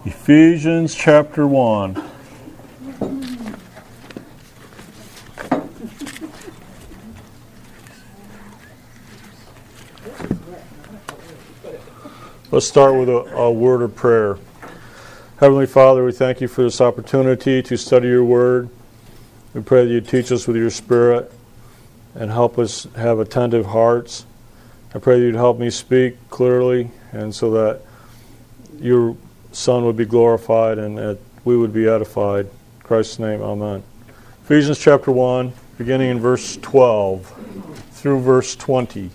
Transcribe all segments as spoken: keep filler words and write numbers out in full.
Ephesians chapter one. Let's start with a, a word of prayer. Heavenly Father, we thank you for this opportunity to study your word. We pray that you teach us with your Spirit and help us have attentive hearts. I pray that you'd help me speak clearly and so that your Son would be glorified and that we would be edified. In Christ's name, amen. Ephesians chapter one, beginning in verse twelve through verse twenty.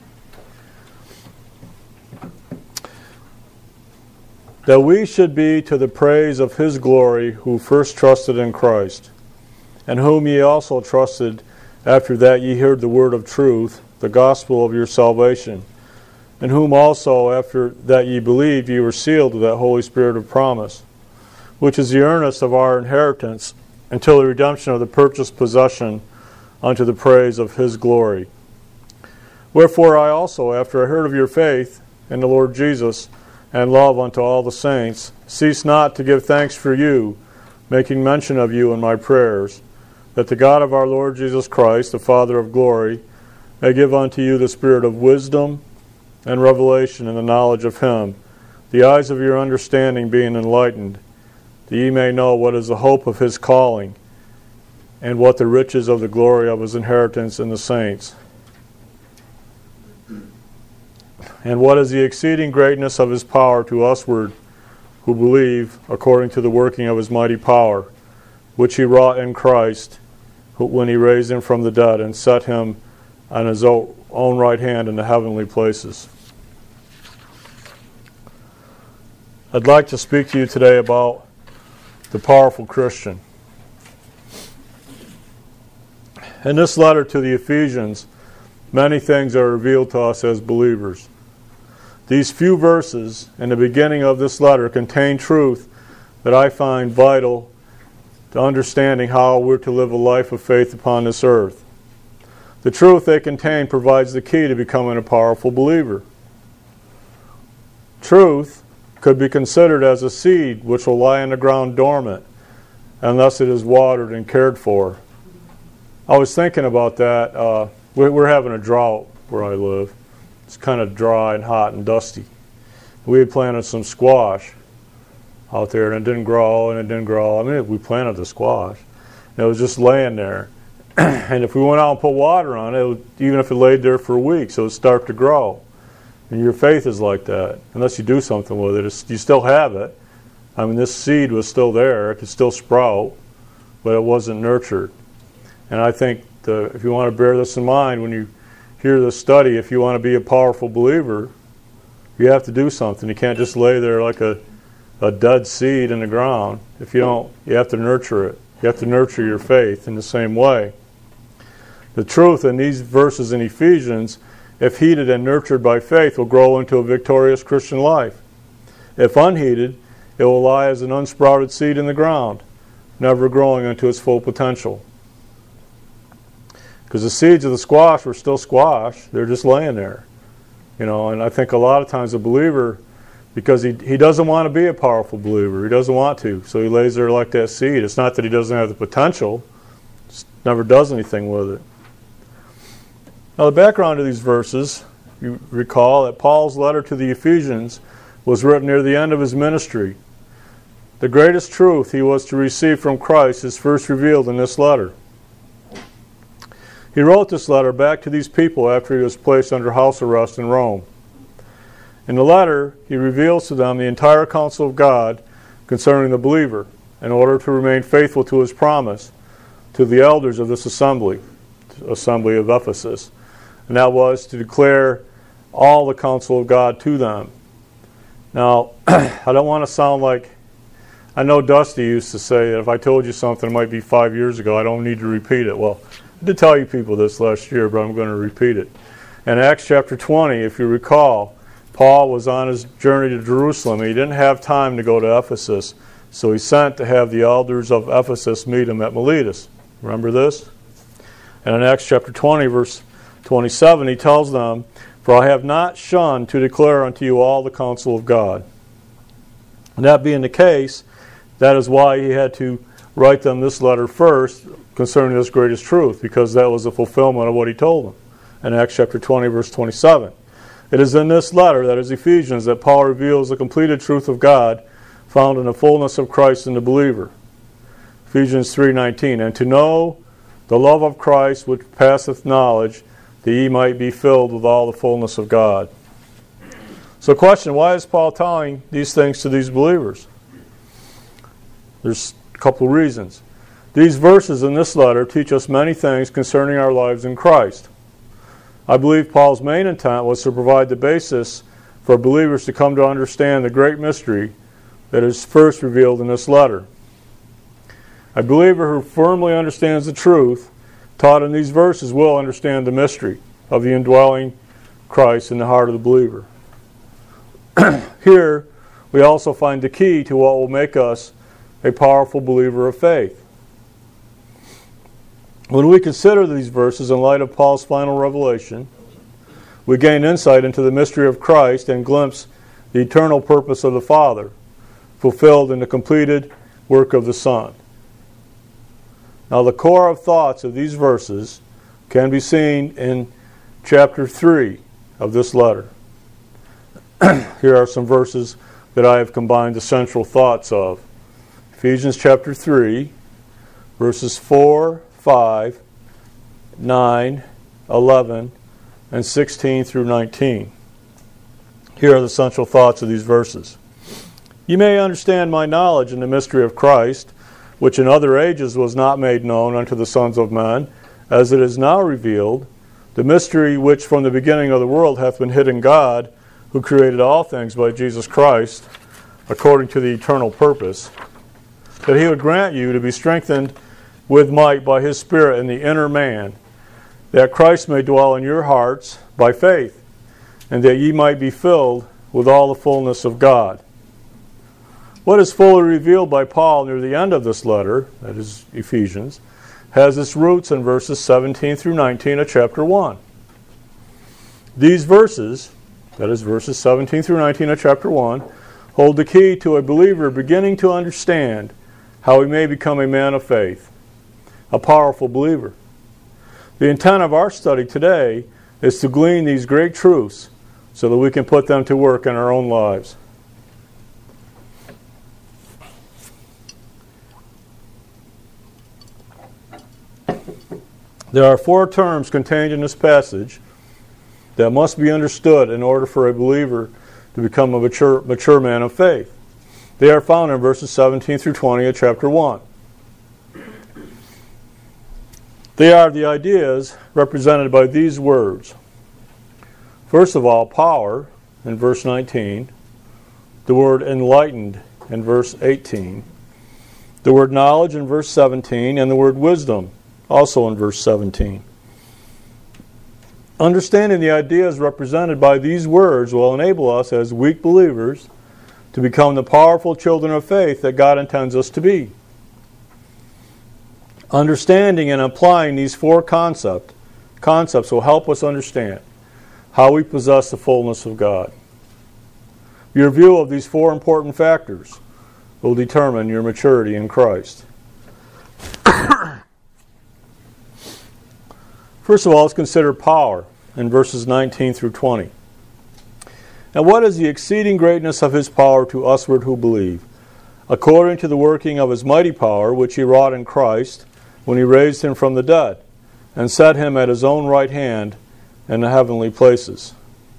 That we should be to the praise of his glory who first trusted in Christ, and whom ye also trusted after that ye heard the word of truth, the gospel of your salvation, in whom also after that ye believed ye were sealed with that Holy Spirit of promise, which is the earnest of our inheritance until the redemption of the purchased possession unto the praise of his glory. Wherefore I also, after I heard of your faith in the Lord Jesus, and love unto all the saints, cease not to give thanks for you, making mention of you in my prayers, that the God of our Lord Jesus Christ, the Father of glory, may give unto you the spirit of wisdom and revelation in the knowledge of him, the eyes of your understanding being enlightened, that ye may know what is the hope of his calling, and what the riches of the glory of his inheritance in the saints, and what is the exceeding greatness of his power to usward who believe, according to the working of his mighty power, which he wrought in Christ, when he raised him from the dead and set him on his own right hand in the heavenly places. I'd like to speak to you today about the powerful Christian. In this letter to the Ephesians, many things are revealed to us as believers. These few verses in the beginning of this letter contain truth that I find vital to understanding how we're to live a life of faith upon this earth. The truth they contain provides the key to becoming a powerful believer. Truth could be considered as a seed which will lie in the ground dormant unless it is watered and cared for. I was thinking about that. Uh, we're having a drought where I live. It's kind of dry and hot and dusty. We had planted some squash out there, and it didn't grow, and it didn't grow. I mean, we planted the squash, and it was just laying there. And if we went out and put water on it, it would, even if it laid there for weeks, it would start to grow. And your faith is like that. Unless you do something with it, it's, you still have it. I mean, this seed was still there. It could still sprout, but it wasn't nurtured. And I think the, if you want to bear this in mind when you hear this study, if you want to be a powerful believer, you have to do something. You can't just lay there like a, a dead seed in the ground. If you don't, you have to nurture it. You have to nurture your faith in the same way. The truth in these verses in Ephesians, if heeded and nurtured by faith, will grow into a victorious Christian life. If unheeded, it will lie as an unsprouted seed in the ground, never growing into its full potential. Because the seeds of the squash were still squash. They're just laying there. You know, and I think a lot of times a believer, because he he doesn't want to be a powerful believer. He doesn't want to. So he lays there like that seed. It's not that he doesn't have the potential. Just never does anything with it. Now the background of these verses, you recall that Paul's letter to the Ephesians was written near the end of his ministry. The greatest truth he was to receive from Christ is first revealed in this letter. He wrote this letter back to these people after he was placed under house arrest in Rome. In the letter, he reveals to them the entire counsel of God concerning the believer in order to remain faithful to his promise to the elders of this assembly, assembly of Ephesus. And that was to declare all the counsel of God to them. Now, I don't want to sound like, I know Dusty used to say that if I told you something, it might be five years ago, I don't need to repeat it. Well, I did tell you people this last year, but I'm going to repeat it. In Acts chapter twenty, if you recall, Paul was on his journey to Jerusalem. He didn't have time to go to Ephesus, so he sent to have the elders of Ephesus meet him at Miletus. Remember this? And in Acts chapter twenty, verse twenty-seven, he tells them, For I have not shunned to declare unto you all the counsel of God. And that being the case, that is why he had to write them this letter first concerning this greatest truth, because that was the fulfillment of what he told them in Acts chapter twenty, verse twenty-seven. It is in this letter, that is Ephesians, that Paul reveals the completed truth of God found in the fullness of Christ in the believer. Ephesians three nineteen, and to know the love of Christ which passeth knowledge, that ye might be filled with all the fullness of God. So question, why is Paul telling these things to these believers? There's a couple of reasons. These verses in this letter teach us many things concerning our lives in Christ. I believe Paul's main intent was to provide the basis for believers to come to understand the great mystery that is first revealed in this letter. A believer who firmly understands the truth taught in these verses will understand the mystery of the indwelling Christ in the heart of the believer. Here, we also find the key to what will make us a powerful believer of faith. When we consider these verses in light of Paul's final revelation, we gain insight into the mystery of Christ and glimpse the eternal purpose of the Father, fulfilled in the completed work of the Son. Now, the core of thoughts of these verses can be seen in chapter three of this letter. Here are some verses that I have combined the central thoughts of. Ephesians chapter three, verses four, five, nine, eleven, and sixteen through nineteen. Here are the central thoughts of these verses. You may understand my knowledge in the mystery of Christ, which in other ages was not made known unto the sons of men, as it is now revealed, the mystery which from the beginning of the world hath been hid in God, who created all things by Jesus Christ, according to the eternal purpose, that he would grant you to be strengthened with might by his Spirit in the inner man, that Christ may dwell in your hearts by faith, and that ye might be filled with all the fullness of God. What is fully revealed by Paul near the end of this letter, that is Ephesians, has its roots in verses seventeen through nineteen of chapter one. These verses, that is verses seventeen through nineteen of chapter one, hold the key to a believer beginning to understand how he may become a man of faith, a powerful believer. The intent of our study today is to glean these great truths so that we can put them to work in our own lives. There are four terms contained in this passage that must be understood in order for a believer to become a mature, mature man of faith. They are found in verses seventeen through twenty of chapter one. They are the ideas represented by these words. First of all, power in verse nineteen, the word enlightened in verse eighteen, the word knowledge in verse seventeen, and the word wisdom also in verse seventeen. Understanding the ideas represented by these words will enable us as weak believers to become the powerful children of faith that God intends us to be. Understanding and applying these four concept, concepts will help us understand how we possess the fullness of God. Your view of these four important factors will determine your maturity in Christ. First of all, let's consider power in verses nineteen through twenty. And what is the exceeding greatness of his power to usward who believe, according to the working of his mighty power, which he wrought in Christ, when he raised him from the dead, and set him at his own right hand in the heavenly places.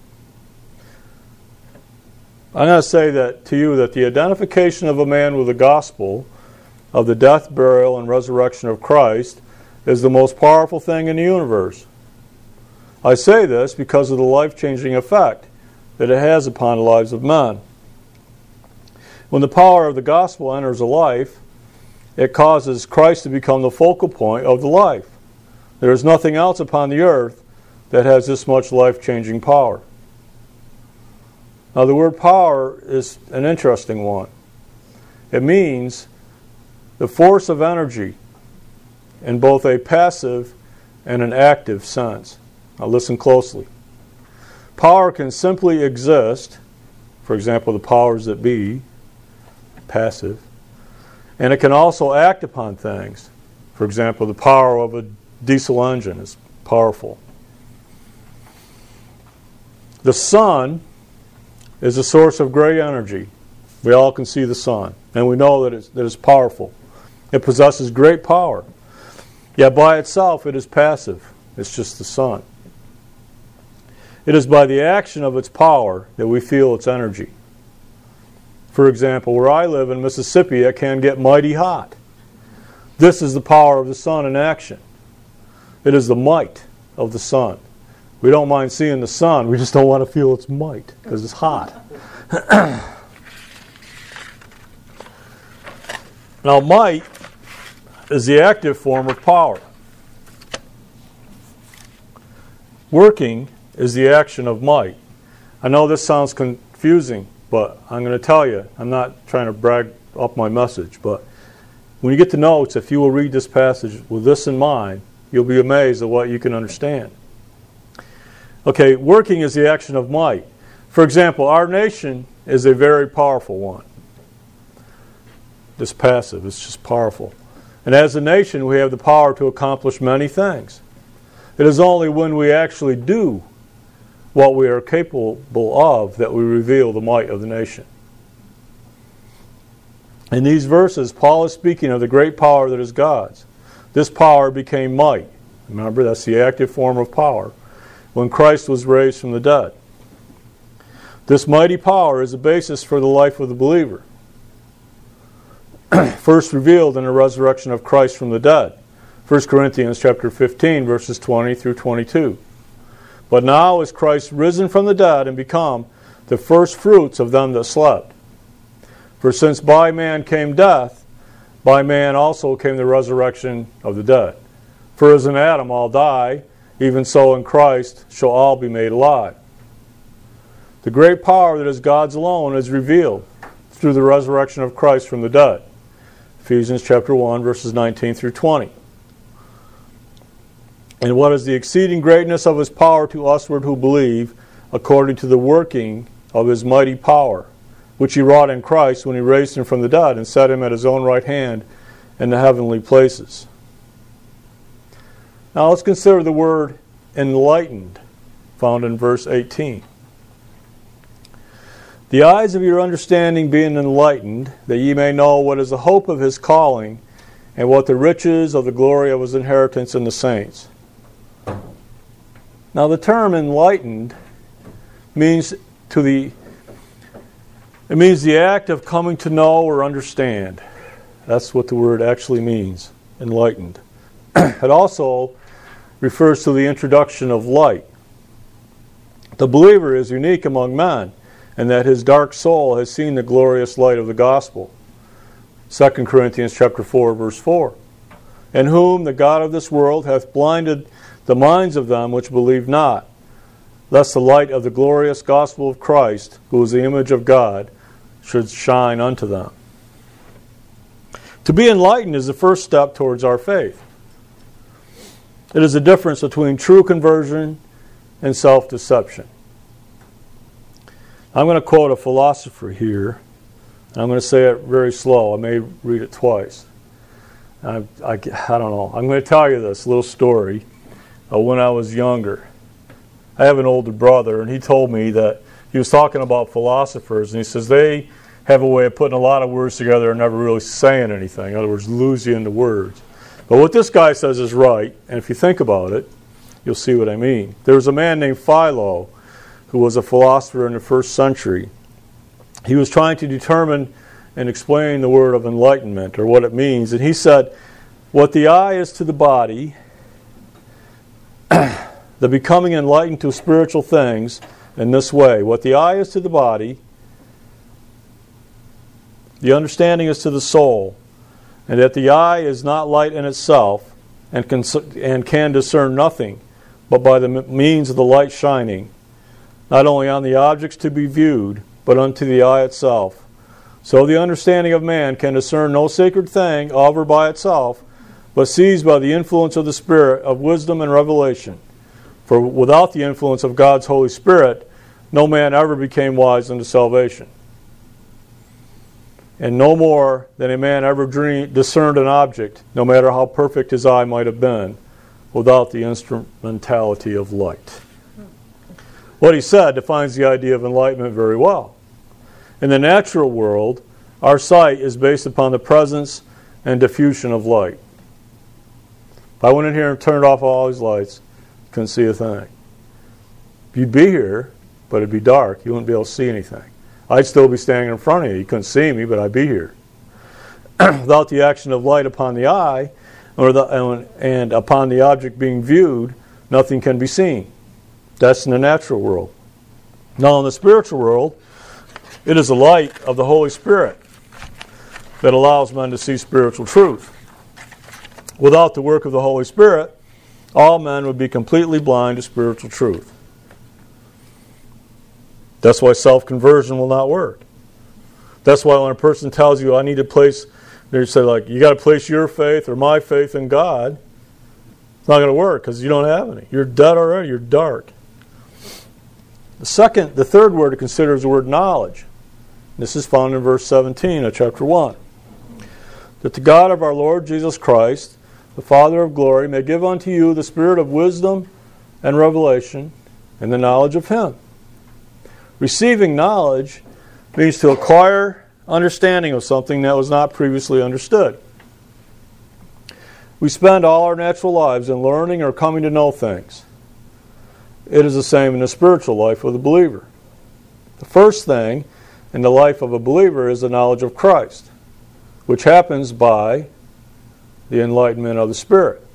I'm going to say that to you that the identification of a man with the gospel of the death, burial, and resurrection of Christ is the most powerful thing in the universe. I say this because of the life-changing effect that it has upon the lives of men. When the power of the gospel enters a life, it causes Christ to become the focal point of the life. There is nothing else upon the earth that has this much life-changing power. Now, the word power is an interesting one. It means the force of energy in both a passive and an active sense. Now listen closely. Power can simply exist, for example, the powers that be, passive. And it can also act upon things. For example, the power of a diesel engine is powerful. The sun is a source of great energy. We all can see the sun, and we know that it's, that it's powerful. It possesses great power. Yet by itself it is passive. It's just the sun. It is by the action of its power that we feel its energy. For example, where I live in Mississippi, it can get mighty hot. This is the power of the sun in action. It is the might of the sun. We don't mind seeing the sun, we just don't want to feel its might because it's hot. Now, might is the active form of power. Working is the action of might. I know this sounds confusing, but I'm going to tell you, I'm not trying to brag up my message, but when you get to notes, if you will read this passage with this in mind, you'll be amazed at what you can understand. Okay, working is the action of might. For example, our nation is a very powerful one. It's passive, it's just powerful. And as a nation, we have the power to accomplish many things. It is only when we actually do what we are capable of that we reveal the might of the nation. In these verses, Paul is speaking of the great power that is God's. This power became might. Remember, that's the active form of power. When Christ was raised from the dead. This mighty power is the basis for the life of the believer. First revealed in the resurrection of Christ from the dead. First Corinthians chapter fifteen, verses twenty through twenty-two. But now is Christ risen from the dead and become the first fruits of them that slept. For since by man came death, by man also came the resurrection of the dead. For as in Adam all die, even so in Christ shall all be made alive. The great power that is God's alone is revealed through the resurrection of Christ from the dead. Ephesians chapter one, verses nineteen through twenty. And what is the exceeding greatness of his power to usward who believe, according to the working of his mighty power, which he wrought in Christ when he raised him from the dead and set him at his own right hand in the heavenly places. Now let's consider the word enlightened, found in verse eighteen. The eyes of your understanding being enlightened, that ye may know what is the hope of his calling, and what the riches of the glory of his inheritance in the saints. Now the term enlightened means to the it means the act of coming to know or understand. That's what the word actually means, enlightened. It also refers to the introduction of light. The believer is unique among men, and that his dark soul has seen the glorious light of the gospel. Second Corinthians chapter four, verse four. In whom the God of this world hath blinded the minds of them which believe not, lest the light of the glorious gospel of Christ, who is the image of God, should shine unto them. To be enlightened is the first step towards our faith. It is the difference between true conversion and self-deception. I'm going to quote a philosopher here, and I'm going to say it very slow. I may read it twice. I, I, I don't know. I'm going to tell you this little story of when I was younger. I have an older brother, and he told me that he was talking about philosophers, and he says they have a way of putting a lot of words together and never really saying anything. In other words, lose you into words. But what this guy says is right, and if you think about it, you'll see what I mean. There was a man named Philo who was a philosopher in the first century. He was trying to determine and explain the word of enlightenment, or what it means, and he said, what the eye is to the body, the becoming enlightened to spiritual things in this way. What the eye is to the body, the understanding is to the soul, and that the eye is not light in itself and can, and can discern nothing but by the means of the light shining, not only on the objects to be viewed, but unto the eye itself. So the understanding of man can discern no sacred thing of or by itself, but sees by the influence of the Spirit of wisdom and revelation. For without the influence of God's Holy Spirit, no man ever became wise unto salvation. and no more than a man ever dream, discerned an object, no matter how perfect his eye might have been, without the instrumentality of light. What he said defines the idea of enlightenment very well. In the natural world, our sight is based upon the presence and diffusion of light. If I went in here and turned off all these lights, you couldn't see a thing. You'd be here, but it'd be dark. You wouldn't be able to see anything. I'd still be standing in front of you. You couldn't see me, but I'd be here. Without the action of light upon the eye, or the, and, and upon the object being viewed, nothing can be seen. That's in the natural world. Now in the spiritual world, it is the light of the Holy Spirit that allows men to see spiritual truth. Without the work of the Holy Spirit, all men would be completely blind to spiritual truth. That's why self-conversion will not work. That's why when a person tells you, I need to place, they say like, you got to place your faith or my faith in God, it's not going to work because you don't have any. You're dead already. You're dark. The second, the third word to consider is the word knowledge. This is found in verse seventeen of chapter one. That the God of our Lord Jesus Christ, the Father of glory, may give unto you the spirit of wisdom and revelation and the knowledge of Him. Receiving knowledge means to acquire understanding of something that was not previously understood. We spend all our natural lives in learning or coming to know things. It is the same in the spiritual life of the believer. The first thing in the life of a believer is the knowledge of Christ, which happens by the enlightenment of the Spirit.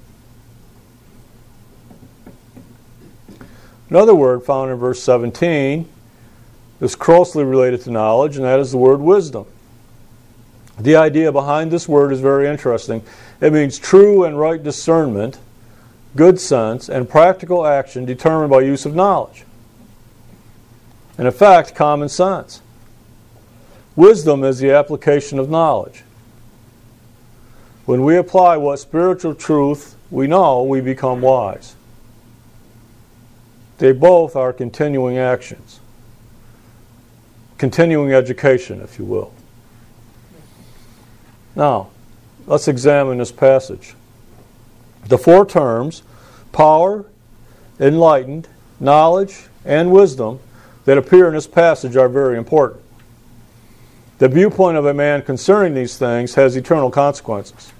Another word found in verse seventeen is closely related to knowledge, and that is the word wisdom. The idea behind this word is very interesting. It means true and right discernment, good sense, and practical action determined by use of knowledge. In effect, common sense. Wisdom is the application of knowledge. When we apply what spiritual truth we know, we become wise. They both are continuing actions. Continuing education, if you will. Now, let's examine this passage. The four terms, power, enlightened, knowledge, and wisdom, that appear in this passage are very important. The viewpoint of a man concerning these things has eternal consequences.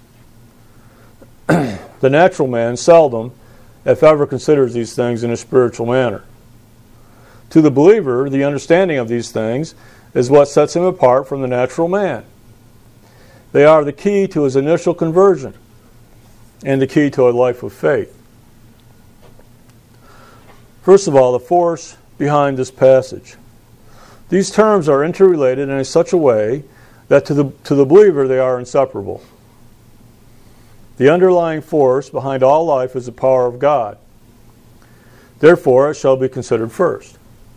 The natural man seldom, if ever, considers these things in a spiritual manner. To the believer, the understanding of these things is what sets him apart from the natural man. They are the key to his initial conversion and the key to a life of faith. First of all, the force behind this passage. These terms are interrelated in such a way that to the, to the believer they are inseparable. The underlying force behind all life is the power of God. Therefore, it shall be considered first.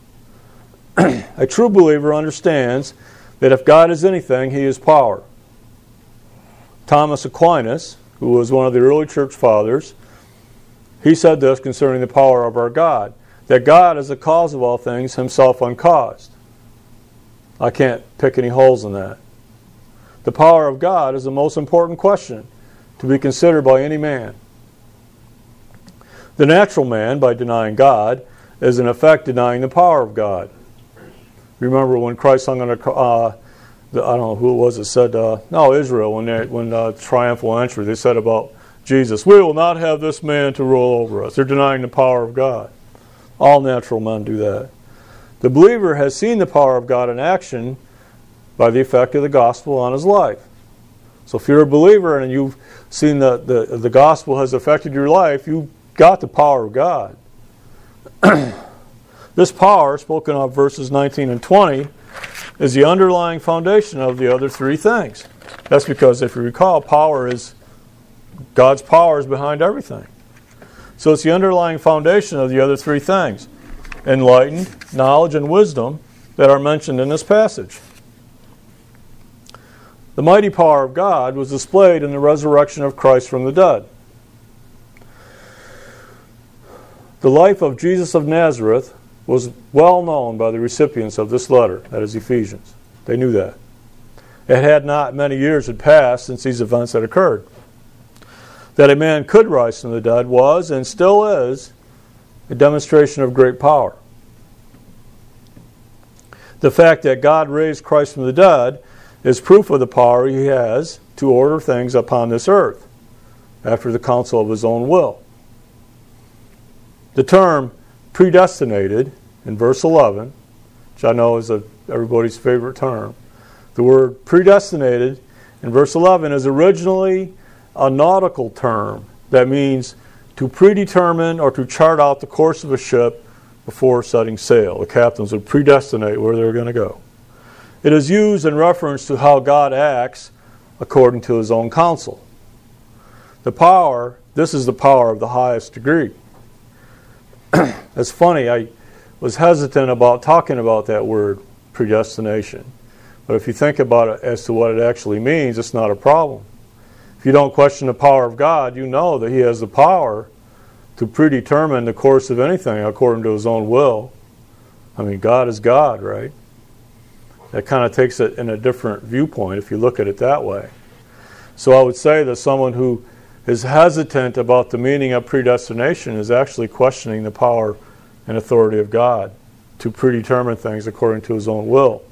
A true believer understands that if God is anything, He is power. Thomas Aquinas, who was one of the early church fathers, he said this concerning the power of our God, that God is the cause of all things, Himself uncaused. I can't pick any holes in that. The power of God is the most important question to be considered by any man. The natural man, by denying God, is in effect denying the power of God. Remember when Christ hung on a uh, the, I don't know who it was that said, uh, no, Israel, when they, when uh, triumphal entry, they said about Jesus, we will not have this man to rule over us. They're denying the power of God. All natural men do that. The believer has seen the power of God in action by the effect of the gospel on his life. So if you're a believer and you've seen that the, the gospel has affected your life, you've got the power of God. This power, spoken of verses nineteen and twenty, is the underlying foundation of the other three things. That's because, if you recall, power is, God's power is behind everything. So it's the underlying foundation of the other three things, enlightened, knowledge, and wisdom, that are mentioned in this passage. The mighty power of God was displayed in the resurrection of Christ from the dead. The life of Jesus of Nazareth was well known by the recipients of this letter, that is Ephesians. They knew that. it had not many years had passed since these events had occurred. That a man could rise from the dead was, and still is, a demonstration of great power. The fact that God raised Christ from the dead is proof of the power he has to order things upon this earth, after the counsel of his own will. The term predestinated in verse eleven, which I know is a, everybody's favorite term, the word predestinated in verse eleven is originally a nautical term that means to predetermine or to chart out the course of a ship before setting sail. The captains would predestinate where they were going to go. It is used in reference to how God acts according to his own counsel. The power, this is the power of the highest degree. It's funny, I was hesitant about talking about that word predestination. But if you think about it as to what it actually means, it's not a problem. If you don't question the power of God, you know that he has the power to predetermine the course of anything according to his own will. I mean, God is God, right? That kind of takes it in a different viewpoint if you look at it that way. So I would say that someone who is hesitant about the meaning of predestination is actually questioning the power and authority of God to predetermine things according to his own will.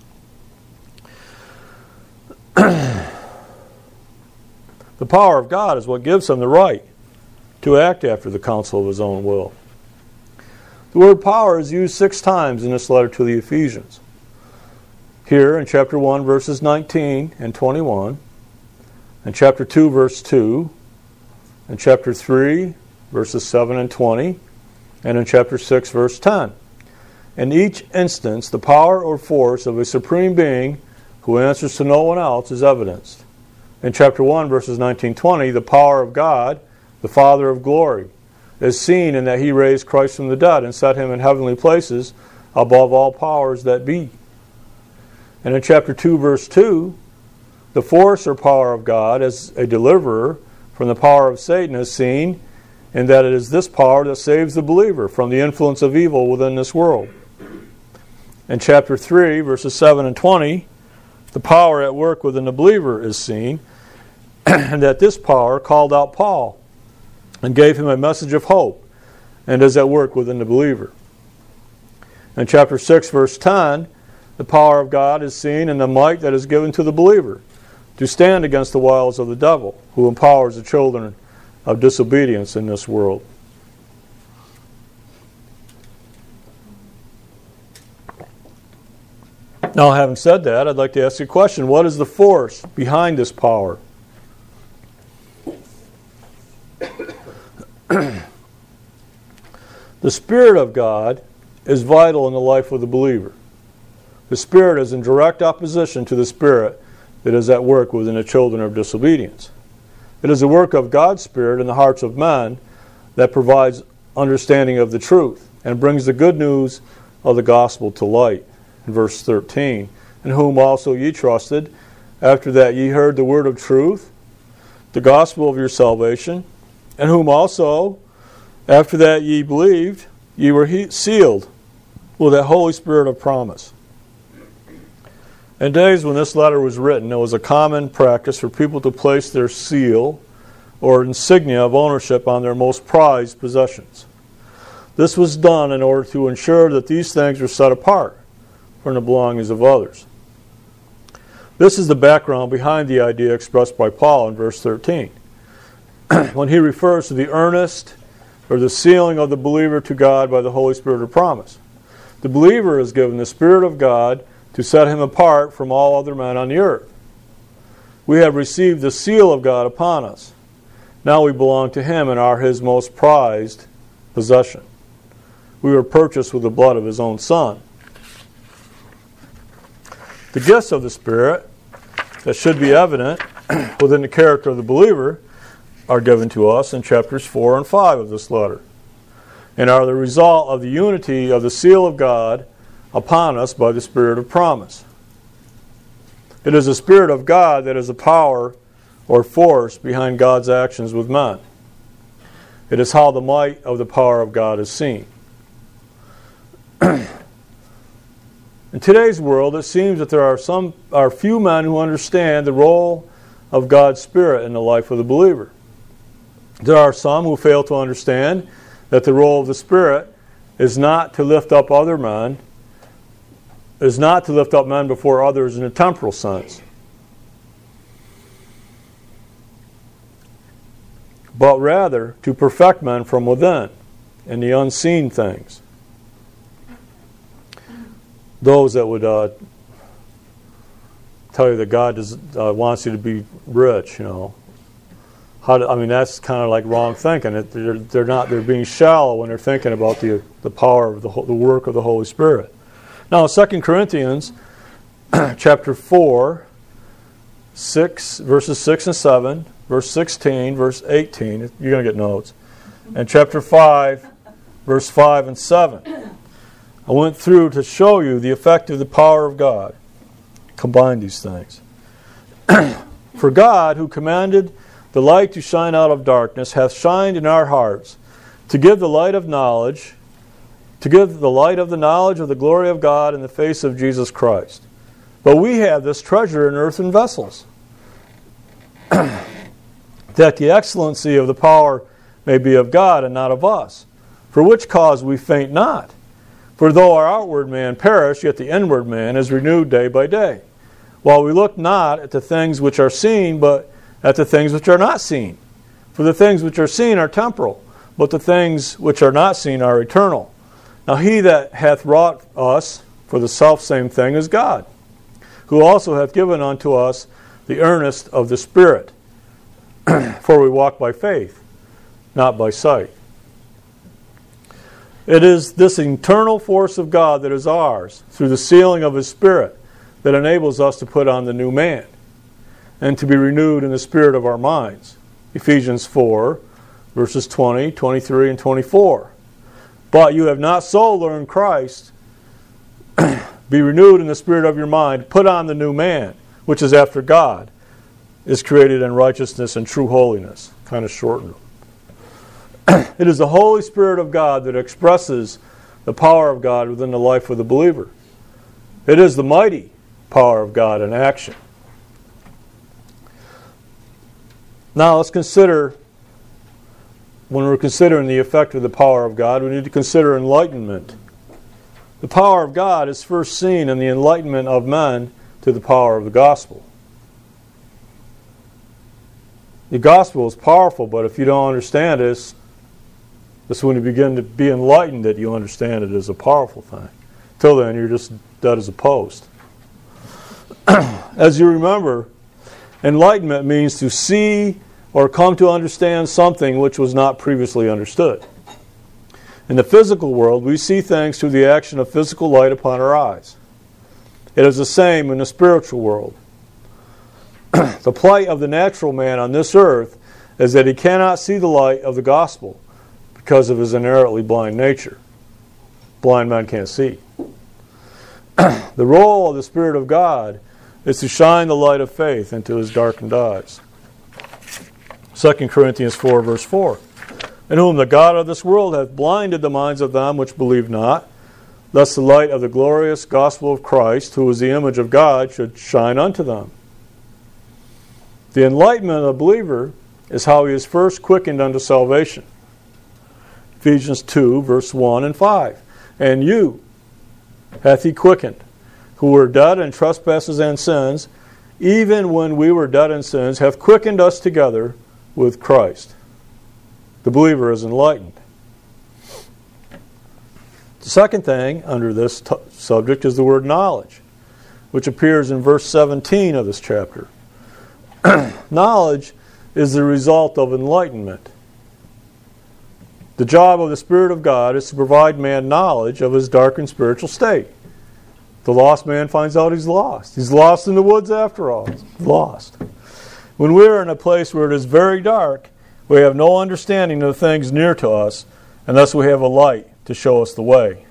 The power of God is what gives him the right to act after the counsel of his own will. The word power is used six times in this letter to the Ephesians. Here in chapter one, verses nineteen and twenty-one, in chapter two, verse two, in chapter three, verses seven and twenty, and in chapter six, verse ten. In each instance, the power or force of a supreme being who answers to no one else is evidenced. In chapter one, verses nineteen to twenty, the power of God, the Father of glory, is seen in that he raised Christ from the dead and set him in heavenly places above all powers that be. And in chapter two, verse two, the force or power of God as a deliverer from the power of Satan is seen in that it is this power that saves the believer from the influence of evil within this world. In chapter three, verses seven and twenty, the power at work within the believer is seen, and that this power called out Paul and gave him a message of hope, and is at work within the believer. In chapter six, verse ten, the power of God is seen in the might that is given to the believer to stand against the wiles of the devil, who empowers the children of disobedience in this world. Now, having said that, I'd like to ask you a question. What is the force behind this power? The Spirit of God is vital in the life of the believer. The Spirit is in direct opposition to the Spirit that is at work within the children of disobedience. It is the work of God's Spirit in the hearts of men that provides understanding of the truth and brings the good news of the gospel to light. In verse thirteen, in whom also ye trusted, after that ye heard the word of truth, the gospel of your salvation, and whom also, after that ye believed, ye were he- sealed with that Holy Spirit of promise. In days when this letter was written, it was a common practice for people to place their seal or insignia of ownership on their most prized possessions. This was done in order to ensure that these things were set apart from the belongings of others. This is the background behind the idea expressed by Paul in verse thirteen. When he refers to the earnest or the sealing of the believer to God by the Holy Spirit of promise. The believer is given the Spirit of God to set him apart from all other men on the earth. We have received the seal of God upon us. Now we belong to him and are his most prized possession. We were purchased with the blood of his own Son. The gifts of the Spirit that should be evident within the character of the believer are given to us in chapters four and five of this letter, and are the result of the unity of the seal of God upon us by the Spirit of promise. It is the Spirit of God that is the power or force behind God's actions with men. It is how the might of the power of God is seen. In today's world, it seems that there are some are few men who understand the role of God's Spirit in the life of the believer. There are some who fail to understand that the role of the Spirit is not to lift up other men, is not to lift up men before others in a temporal sense, but rather to perfect men from within in the unseen things. Those that would uh, tell you that God does, uh, wants you to be rich, you know. How do, I mean, that's kind of like wrong thinking. It, they're, they're not. They're being shallow when they're thinking about the the power of the the work of the Holy Spirit. Now, Second Corinthians, chapter four, six verses six and seven, verse sixteen, verse eighteen. You're going to get notes, and chapter five, verse five and seven. I went through to show you the effect of the power of God. Combine these things. For God, who commanded the light to shine out of darkness, hath shined in our hearts, to give the light of knowledge, to give the light of the knowledge of the glory of God in the face of Jesus Christ. But we have this treasure in earthen vessels, that the excellency of the power may be of God and not of us. For which cause we faint not. For though our outward man perish, yet the inward man is renewed day by day. While we look not at the things which are seen, but at the things which are not seen. For the things which are seen are temporal, but the things which are not seen are eternal. Now he that hath wrought us for the selfsame thing is God, who also hath given unto us the earnest of the Spirit. For we walk by faith, not by sight. It is this eternal force of God that is ours, through the sealing of His Spirit, that enables us to put on the new man, and to be renewed in the spirit of our minds. Ephesians four, verses twenty, twenty-three, and twenty-four. But you have not so learned Christ. Be renewed in the spirit of your mind. Put on the new man, which is after God, is created in righteousness and true holiness. Kind of shortened. It is the Holy Spirit of God that expresses the power of God within the life of the believer. It is the mighty power of God in action. Now let's consider, when we're considering the effect of the power of God, we need to consider enlightenment. The power of God is first seen in the enlightenment of men to the power of the gospel. The gospel is powerful, but if you don't understand this, it's when you begin to be enlightened that you understand it as a powerful thing. Till then, you're just dead as a post. As you remember, enlightenment means to see or come to understand something which was not previously understood. In the physical world, we see things through the action of physical light upon our eyes. It is the same in the spiritual world. The plight of the natural man on this earth is that he cannot see the light of the gospel because of his inherently blind nature. Blind men can't see. The role of the Spirit of God is to shine the light of faith into his darkened eyes. Second Corinthians four, verse four. In whom the God of this world hath blinded the minds of them which believe not, lest the light of the glorious gospel of Christ, who is the image of God, should shine unto them. The enlightenment of the believer is how he is first quickened unto salvation. Ephesians two, verse one and five. And you hath he quickened, who were dead in trespasses and sins, even when we were dead in sins, hath quickened us together with Christ. The believer is enlightened. The second thing under this t- subject is the word knowledge, which appears in verse seventeen of this chapter. Knowledge is the result of enlightenment. The job of the Spirit of God is to provide man knowledge of his darkened spiritual state. The lost man finds out he's lost. He's lost in the woods after all. He's lost. When we're in a place where it is very dark, we have no understanding of the things near to us unless we have a light to show us the way.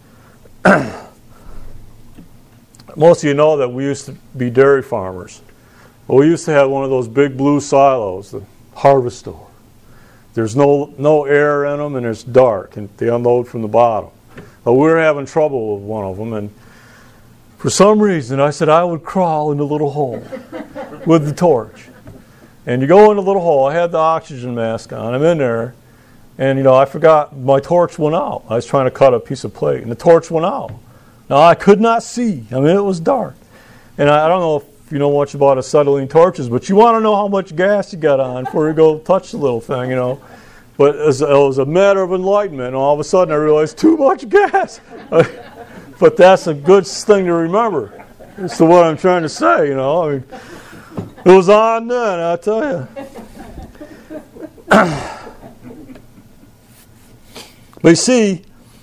Most of you know that we used to be dairy farmers. Well, we used to have one of those big blue silos, the harvest store. There's no no air in them, and it's dark, and they unload from the bottom. But we were having trouble with one of them, and For some reason, I said I would crawl in the little hole with the torch. And you go in the little hole. I had the oxygen mask on. I'm in there. And, you know, I forgot my torch went out. I was trying to cut a piece of plate, and the torch went out. Now, I could not see. I mean, it was dark. And I, I don't know if you know much about acetylene torches, but you want to know how much gas you got on before you go touch the little thing, you know. But it was, it was a matter of enlightenment, and all of a sudden I realized too much gas. But that's a good thing to remember. It's what I'm trying to say, you know. I mean, it was on then, I'll tell you. But you see,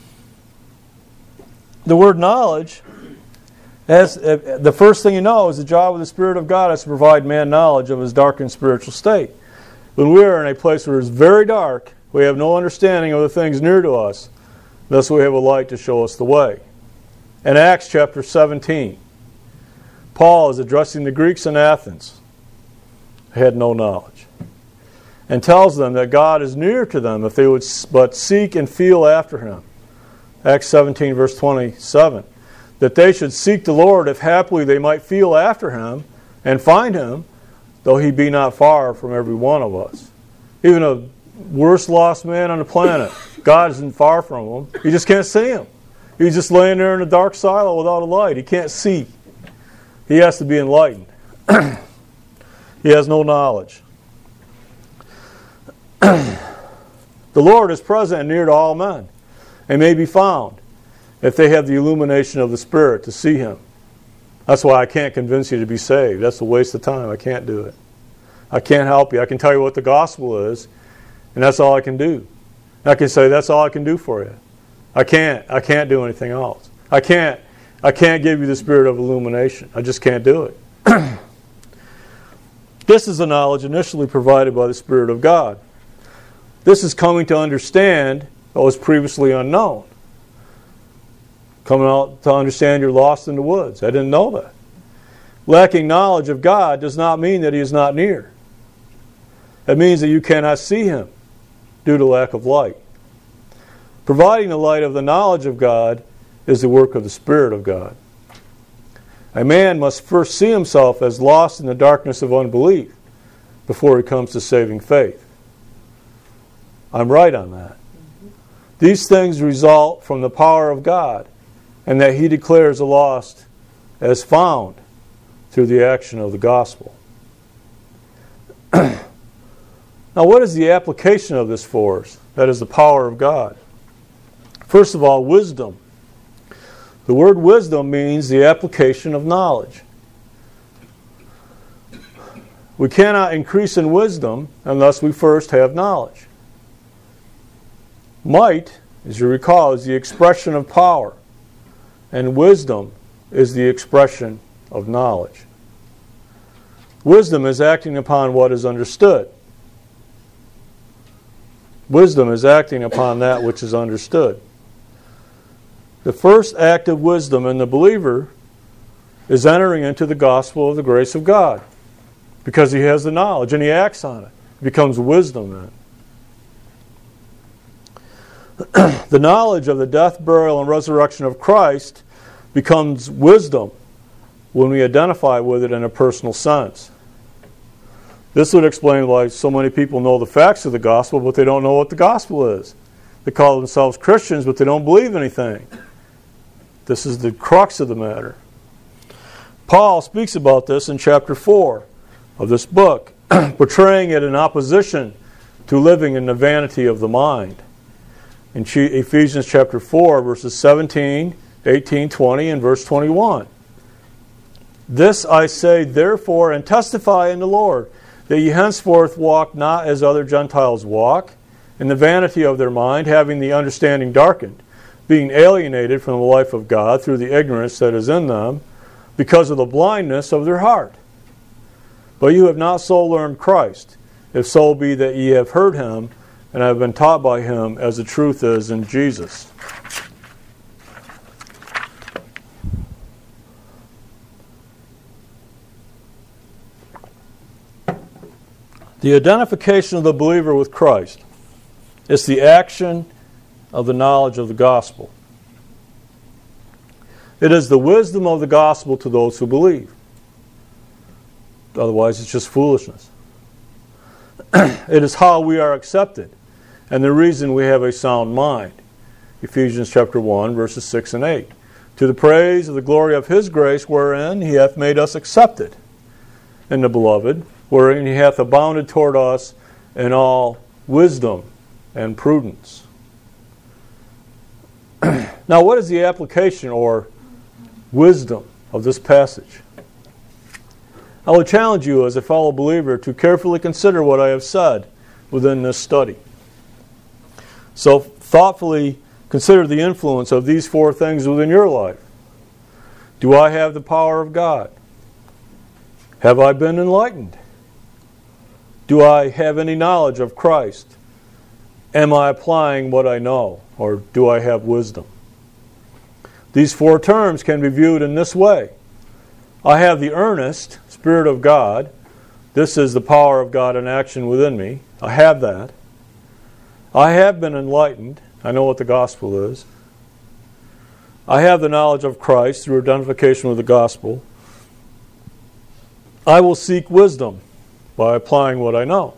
the word knowledge, as, uh, the first thing you know is the job of the Spirit of God is to provide man knowledge of his darkened spiritual state. When we are in a place where it's very dark, we have no understanding of the things near to us. Thus we have a light to show us the way. In Acts chapter seventeen, Paul is addressing the Greeks in Athens who had no knowledge, and tells them that God is near to them if they would but seek and feel after Him. Acts seventeen, verse twenty-seven. That they should seek the Lord if haply they might feel after Him and find Him, though He be not far from every one of us. Even a worst lost man on the planet, God isn't far from him. You just can't see Him. He's just laying there in a dark silo without a light. He can't see. He has to be enlightened. He has no knowledge. The Lord is present and near to all men, and may be found if they have the illumination of the Spirit to see Him. That's why I can't convince you to be saved. That's a waste of time. I can't do it. I can't help you. I can tell you what the gospel is, and that's all I can do. I can say that's all I can do for you. I can't. I can't do anything else. I can't. I can't give you the spirit of illumination. I just can't do it. This is a knowledge initially provided by the Spirit of God. This is coming to understand what was previously unknown. Coming out to understand you're lost in the woods. I didn't know that. Lacking knowledge of God does not mean that He is not near. It means that you cannot see Him due to lack of light. Providing the light of the knowledge of God is the work of the Spirit of God. A man must first see himself as lost in the darkness of unbelief before he comes to saving faith. I'm right on that. These things result from the power of God, and that He declares the lost as found through the action of the gospel. Now, what is the application of this for us? That is the power of God. First of all, wisdom. The word wisdom means the application of knowledge. We cannot increase in wisdom unless we first have knowledge. Might, as you recall, is the expression of power, and wisdom is the expression of knowledge. Wisdom is acting upon what is understood. Wisdom is acting upon that which is understood. The first act of wisdom in the believer is entering into the gospel of the grace of God, because he has the knowledge and he acts on it. It becomes wisdom then. The knowledge of the death, burial, and resurrection of Christ becomes wisdom when we identify with it in a personal sense. This would explain why so many people know the facts of the gospel, but they don't know what the gospel is. They call themselves Christians, but they don't believe anything. This is the crux of the matter. Paul speaks about this in chapter four of this book, portraying it in opposition to living in the vanity of the mind. In Ephesians chapter four, verses seventeen, eighteen, twenty, and verse twenty-one. This I say therefore, and testify in the Lord, that ye henceforth walk not as other Gentiles walk, in the vanity of their mind, having the understanding darkened, being alienated from the life of God through the ignorance that is in them, because of the blindness of their heart. But you have not so learned Christ, if so be that ye have heard Him, and have been taught by Him, as the truth is in Jesus. The identification of the believer with Christ is the action of the knowledge of the gospel. It is the wisdom of the gospel to those who believe. Otherwise, it's just foolishness. It is how we are accepted and the reason we have a sound mind. Ephesians chapter one, verses six and eight. To the praise of the glory of His grace, wherein He hath made us accepted in the beloved, wherein He hath abounded toward us in all wisdom and prudence. Now, what is the application or wisdom of this passage? I would challenge you as a fellow believer to carefully consider what I have said within this study. So thoughtfully consider the influence of these four things within your life. Do I have the power of God? Have I been enlightened? Do I have any knowledge of Christ? Am I applying what I know? Or do I have wisdom? These four terms can be viewed in this way. I have the earnest Spirit of God. This is the power of God in action within me. I have that. I have been enlightened. I know what the gospel is. I have the knowledge of Christ through identification with the gospel. I will seek wisdom by applying what I know.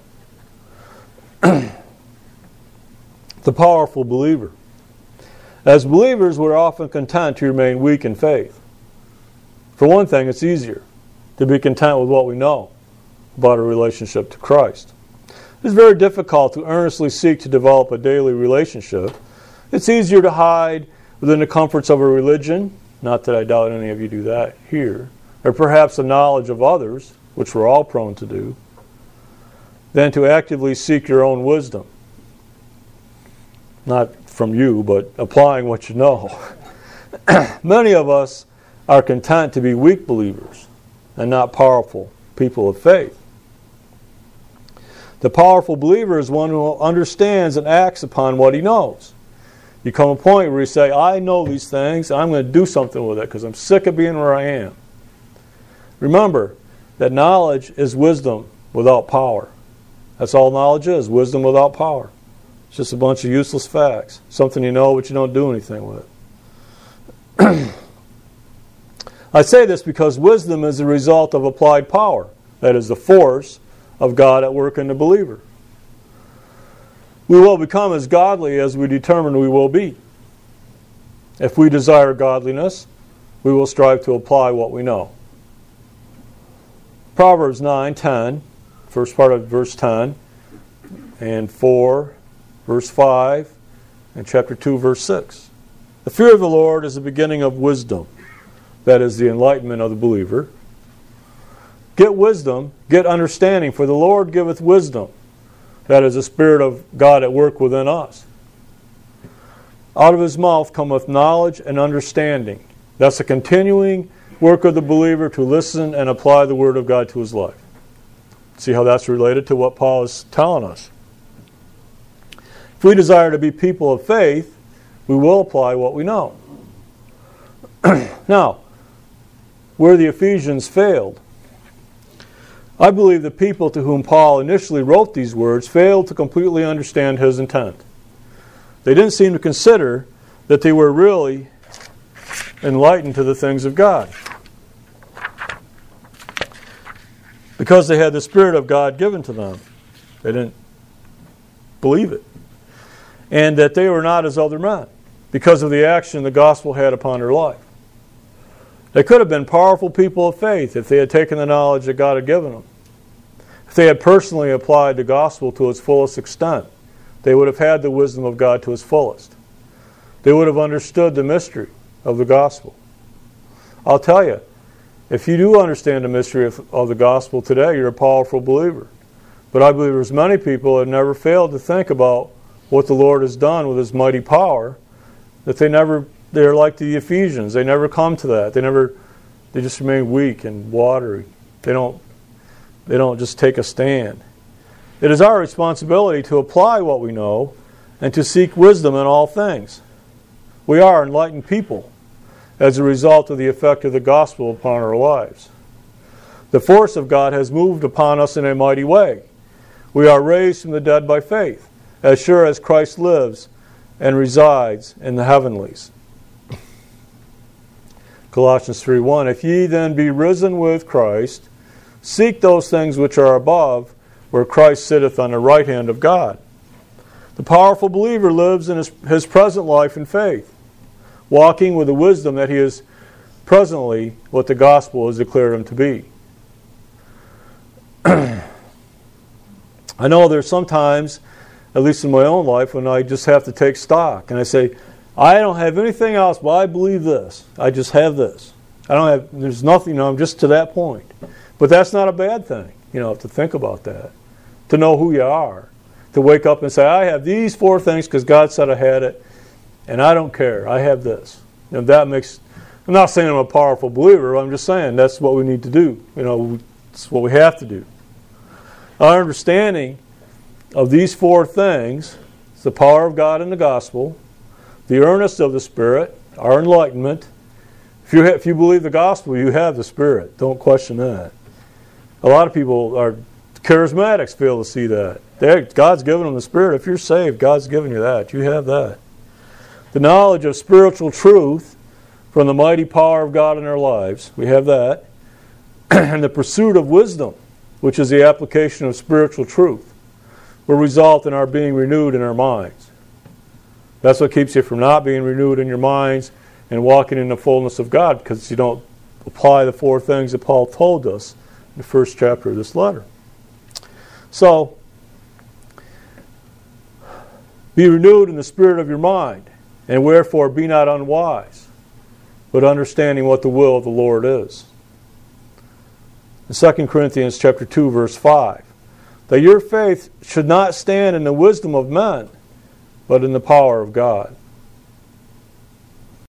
The powerful believer. As believers, we're often content to remain weak in faith. For one thing, it's easier to be content with what we know about our relationship to Christ. It's very difficult to earnestly seek to develop a daily relationship. It's easier to hide within the comforts of a religion, not that I doubt any of you do that here, or perhaps the knowledge of others, which we're all prone to do, than to actively seek your own wisdom. Not from you, but applying what you know. Many of us are content to be weak believers and not powerful people of faith. The powerful believer is one who understands and acts upon what he knows. You come to a point where you say, I know these things, and I'm going to do something with it because I'm sick of being where I am. Remember that knowledge is wisdom without power. That's all knowledge is, wisdom without power. It's just a bunch of useless facts. Something you know but you don't do anything with it. I say this because wisdom is the result of applied power. That is the force of God at work in the believer. We will become as godly as we determine we will be. If we desire godliness, we will strive to apply what we know. Proverbs nine ten, first part of verse ten, and four, verse five, and chapter two, verse six. The fear of the Lord is the beginning of wisdom. That is the enlightenment of the believer. Get wisdom, get understanding, for the Lord giveth wisdom. That is the Spirit of God at work within us. Out of His mouth cometh knowledge and understanding. That's a continuing work of the believer to listen and apply the Word of God to his life. See how that's related to what Paul is telling us. If we desire to be people of faith, we will apply what we know. Now, where the Ephesians failed, I believe the people to whom Paul initially wrote these words failed to completely understand his intent. They didn't seem to consider that they were really enlightened to the things of God, because they had the Spirit of God given to them. They didn't believe it. And that they were not as other men because of the action the gospel had upon their life. They could have been powerful people of faith if they had taken the knowledge that God had given them. If they had personally applied the gospel to its fullest extent, they would have had the wisdom of God to its fullest. They would have understood the mystery of the gospel. I'll tell you, if you do understand the mystery of, of the gospel today, you're a powerful believer. But I believe there's many people that have never failed to think about what the Lord has done with His mighty power, that they never, they're like the Ephesians. They never come to that. They never, they just remain weak and watery. They don't, they don't just take a stand. It is our responsibility to apply what we know and to seek wisdom in all things. We are enlightened people as a result of the effect of the gospel upon our lives. The force of God has moved upon us in a mighty way. We are raised from the dead by faith, as sure as Christ lives and resides in the heavenlies. Colossians three one, if ye then be risen with Christ, seek those things which are above, where Christ sitteth on the right hand of God. The powerful believer lives in his, his present life in faith, walking with the wisdom that he is presently what the gospel has declared him to be. I know there's sometimes, at least in my own life, when I just have to take stock and I say, I don't have anything else, but I believe this. I just have this. I don't have, there's nothing, you know, I'm just to that point. But that's not a bad thing, you know, to think about that. To know who you are. To wake up and say, I have these four things because God said I had it, and I don't care. I have this. And that makes, I'm not saying I'm a powerful believer, I'm just saying that's what we need to do. You know, it's what we have to do. Our understanding of these four things is the power of God in the gospel, the earnest of the Spirit, our enlightenment. If you have, if you believe the gospel, you have the Spirit. Don't question that. A lot of people are charismatics fail to see that. They're, God's given them the Spirit. If you're saved, God's given you that. You have that. The knowledge of spiritual truth from the mighty power of God in our lives. We have that. And the pursuit of wisdom, which is the application of spiritual truth, will result in our being renewed in our minds. That's what keeps you from not being renewed in your minds and walking in the fullness of God, because you don't apply the four things that Paul told us in the first chapter of this letter. So, be renewed in the spirit of your mind, and wherefore be not unwise, but understanding what the will of the Lord is. In Second Corinthians chapter two, verse five, that your faith should not stand in the wisdom of men, but in the power of God.